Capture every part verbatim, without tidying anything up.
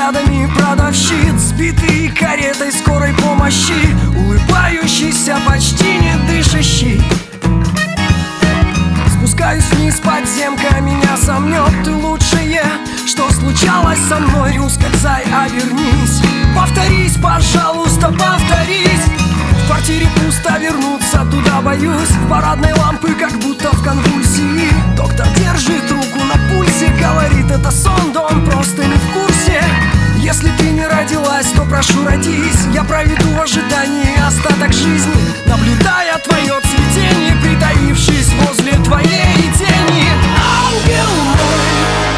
взглядами продавщиц, сбитые каретой скорой помощи, улыбающийся, почти не дышащий. Спускаюсь вниз, подземка меня сомнет. Ты лучшее, что случалось со мной. Ускользай, обернись, повторись, пожалуйста, повторись. В квартире пусто, вернуться туда боюсь. В парадной лампы как будто в конвульсии. Доктор держит руку на пульсе, говорит, это сон, да он просто не в курсе. Если ты не родилась, то прошу, родись. Я проведу в ожидании остаток жизни, наблюдая твое цветение, притаившись возле твоей тени. Ангел мой,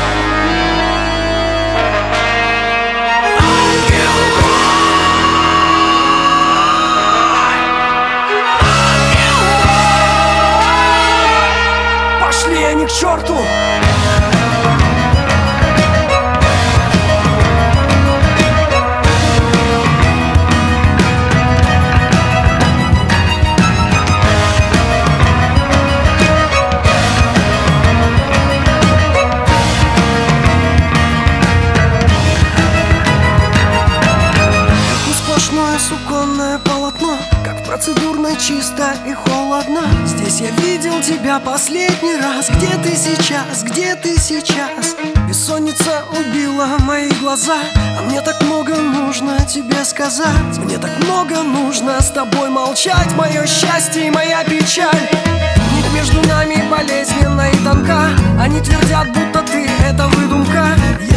ангел мой, ангел мой. Пошли они к черту. Суконное полотно, как процедурно чисто и холодно. Здесь я видел тебя последний раз. Где ты сейчас, где ты сейчас? Бессонница убила мои глаза, а мне так много нужно тебе сказать. Мне так много нужно с тобой молчать. Мое счастье и моя печаль, нить между нами болезненна и тонка. Они твердят, будто ты — это выдумка.